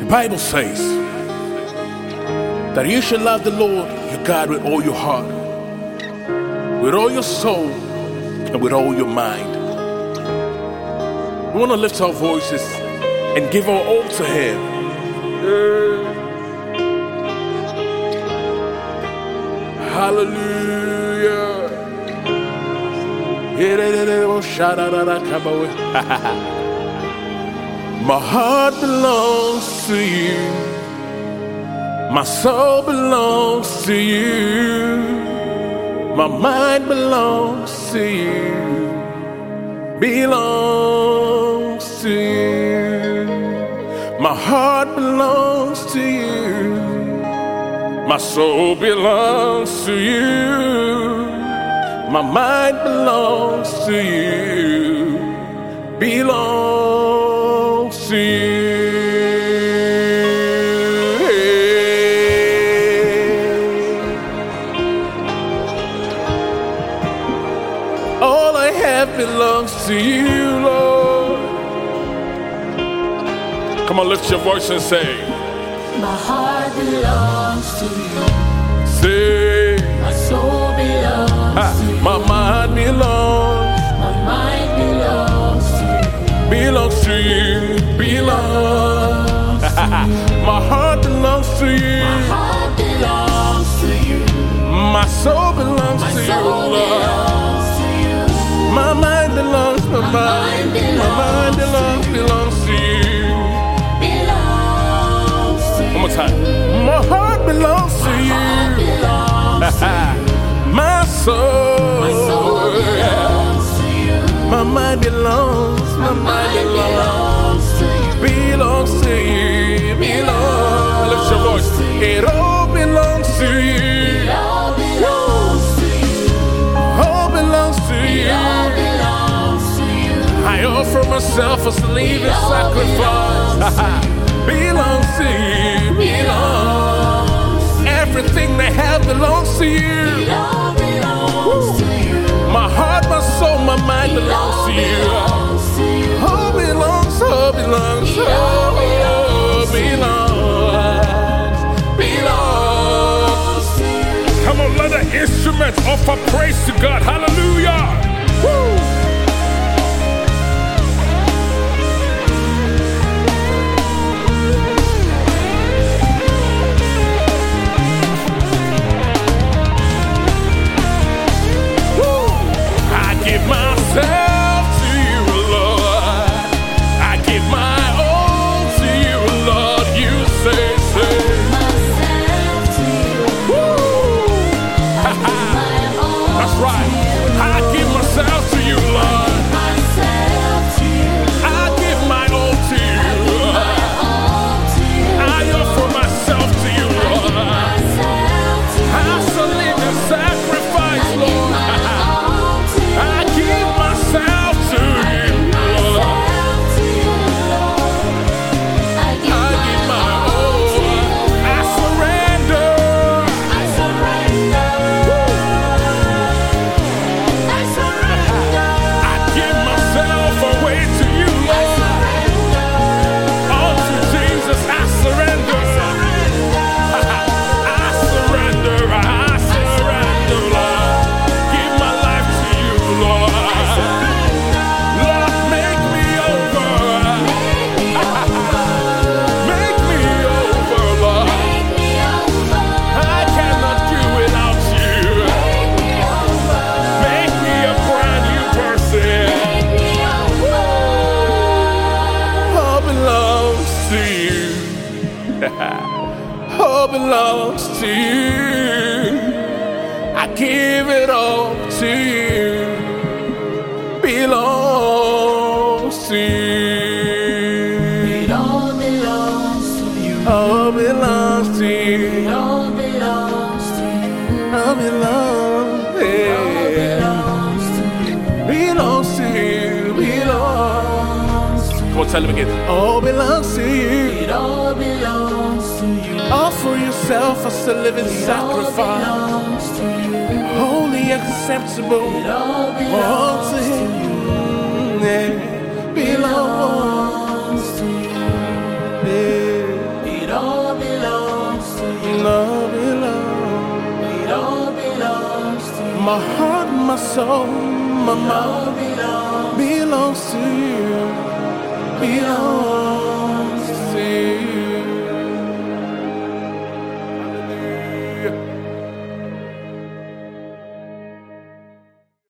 The Bible says that you should love the Lord your God with all your heart, with all your soul, and with all your mind. We want to lift our voices and give our all to Him. Hallelujah. My heart belongs to you. My soul belongs to you. My mind belongs to you. Belongs to you. My heart belongs to you. My soul belongs to you. My mind belongs to you. Belongs to you. All I have belongs to you, Lord. Come on, lift your voice and say, my heart belongs to you. Say, my soul belongs to you. My mind belongs. My mind belongs to you. Belongs to you. Belongs to you. My heart belongs to you. My heart belongs to you. My soul belongs to you, Lord. My mind belongs, my mind belongs to you. One more time. My heart belongs to you. My soul belongs to you. My mind belongs, my mind belongs to you. Belongs to you. Belongs. Lift your voice. It all belongs to you. It all belongs to you. All belongs to you. I offer myself as a living sacrifice. Belongs to you. Belongs. Everything they have belongs to you. It all belongs to you. My heart, my soul, my mind belongs to you. All belongs, all belongs, all belongs, belongs. Come on, let the instruments offer praise to God. Hallelujah. Woo. All belongs to you. I give it all to you. Belongs to you. It all belongs to you. All belongs to you. It all belongs to you. All belongs, It all belongs to you. belongs to you. Belongs. Come on, tell him again. All belongs to you. It all belongs to you. Offer yourself as a living sacrifice, holy acceptable unto Him. Belongs to you. My heart, my soul, my mind belongs to you. Belongs.